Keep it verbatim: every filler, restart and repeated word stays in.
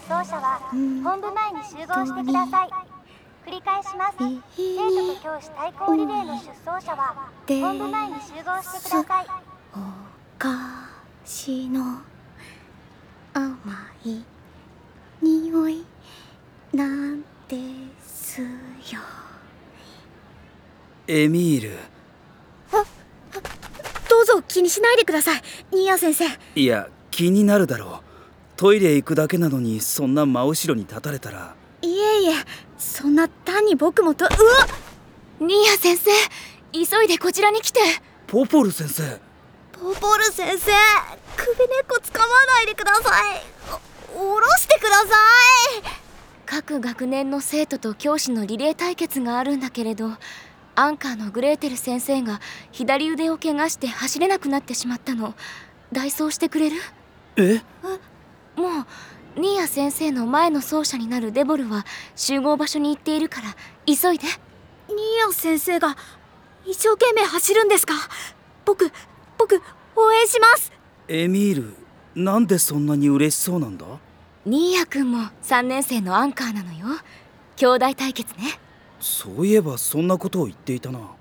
走者は本部前に集合してください。繰り返します。生徒と教師対抗リレーの出走者は本部前に集合してください。 お菓子の甘い匂いなんですよ。 エミール。 あ、どうぞ気にしないでください、ニーヤ先生。 いや、気になるだろう。トイレ行くだけなのにそんな真後ろに立たれたら。 いえいえ、そんな単に僕もと。うわっ、 ニーヤ先生、急いでこちらに来て。 ポポル先生。 ポポル先生、首根っこ掴まないでください。お、下ろしてください。 各学年の生徒と教師のリレー対決があるんだけれど、アンカーのグレーテル先生が左腕を怪我して走れなくなってしまったの。代走してくれる？ え？ もうニーヤ先生の前の走者になるデボルは集合場所に行っているから急いで。 ニーヤ先生が一生懸命走るんですか？僕僕応援します。 エミール、なんでそんなに嬉しそうなんだ？ ニーヤくんもさんねん生のアンカーなのよ。兄弟対決ね。 そういえばそんなことを言っていたな。